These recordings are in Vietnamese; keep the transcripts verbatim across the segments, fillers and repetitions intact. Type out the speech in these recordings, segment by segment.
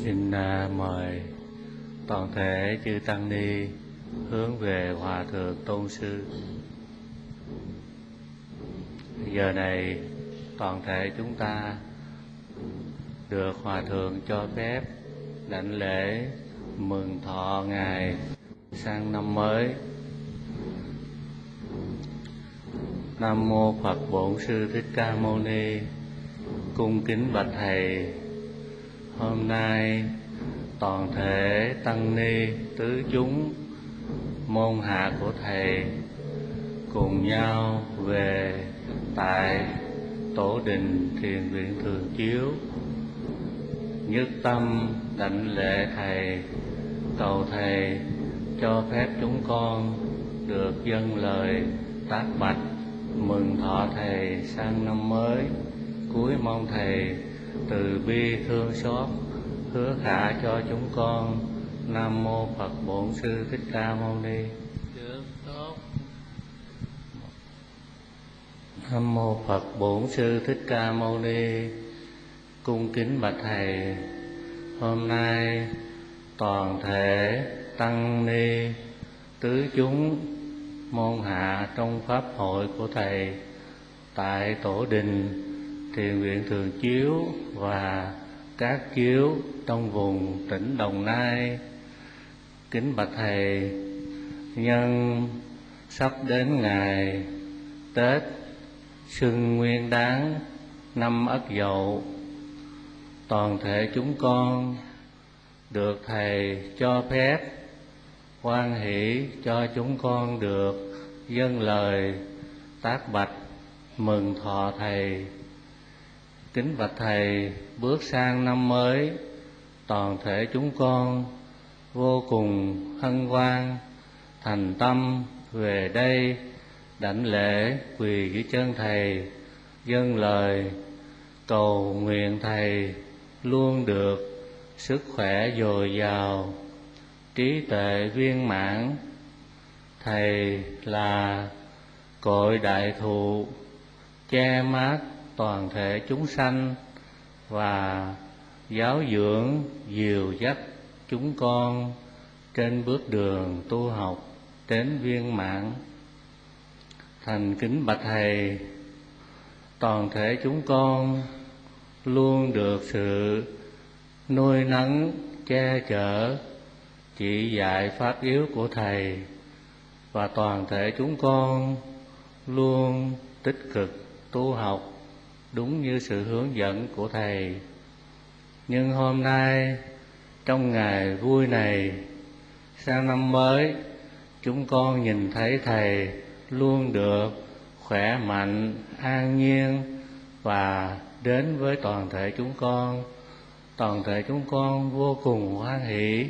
Xin uh, mời toàn thể chư tăng ni hướng về Hòa thượng Tôn sư. Giờ này toàn thể chúng ta được Hòa thượng cho phép đảnh lễ mừng thọ ngày sang năm mới. Nam mô Phật Bổn Sư Thích Ca Mâu Ni. Cung kính bạch thầy, hôm nay toàn thể tăng ni tứ chúng môn hạ của thầy cùng nhau về tại tổ đình Thiền viện Thường Chiếu, nhất tâm đảnh lễ thầy, cầu thầy cho phép chúng con được dâng lời tác bạch mừng thọ thầy sang năm mới. Cuối mong thầy từ bi thương xót hứa khả cho chúng con. Nam mô Phật Bổn Sư Thích Ca Mâu Ni. Được tốt. Nam mô Phật Bổn Sư Thích Ca Mâu Ni. Cung kính bạch thầy, hôm nay toàn thể tăng ni tứ chúng môn hạ trong pháp hội của thầy tại tổ đình Thiền viện Thường Chiếu và các chiếu trong vùng tỉnh Đồng Nai, kính bạch thầy, nhân sắp đến ngày Tết Xuân Nguyên Đán năm Ất Dậu, toàn thể chúng con được thầy cho phép hoan hỷ cho chúng con được dâng lời tác bạch mừng thọ thầy. Kính bạch thầy, bước sang năm mới, toàn thể chúng con vô cùng hân hoan thành tâm về đây đảnh lễ quỳ dưới chân thầy, dâng lời cầu nguyện thầy luôn được sức khỏe dồi dào, trí tuệ viên mãn. Thầy là cội đại thụ che mát toàn thể chúng sanh và giáo dưỡng dìu dắt chúng con trên bước đường tu học đến viên mãn. Thành kính bạch thầy, toàn thể chúng con luôn được sự nuôi nấng che chở chỉ dạy pháp yếu của thầy, và toàn thể chúng con luôn tích cực tu học đúng như sự hướng dẫn của thầy. Nhưng hôm nay trong ngày vui này sang năm mới, chúng con nhìn thấy thầy luôn được khỏe mạnh, an nhiên và đến với toàn thể chúng con. Toàn thể chúng con vô cùng hoan hỷ.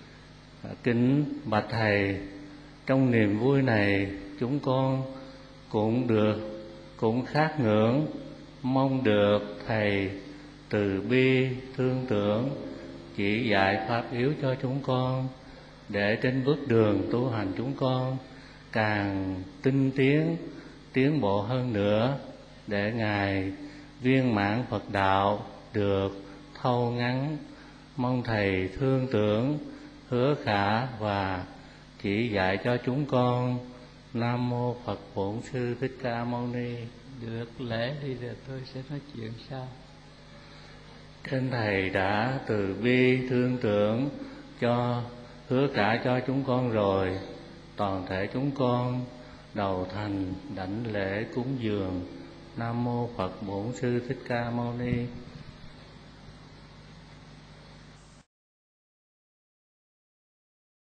Kính bạch thầy, trong niềm vui này chúng con cũng được cũng khát ngưỡng mong được thầy từ bi thương tưởng chỉ dạy pháp yếu cho chúng con, để trên bước đường tu hành chúng con càng tinh tiến tiến bộ hơn nữa, để ngài viên mãn Phật đạo được thâu ngắn. Mong thầy thương tưởng hứa khả và chỉ dạy cho chúng con. Nam mô Phật Bổn Sư Thích Ca Mâu Ni. Được lễ đi rồi tôi sẽ nói chuyện sau. Trên thầy đã từ bi thương tưởng cho hứa cả cho chúng con rồi, toàn thể chúng con đầu thành đảnh lễ cúng dường. Nam mô Phật Bổn Sư Thích Ca Mâu Ni.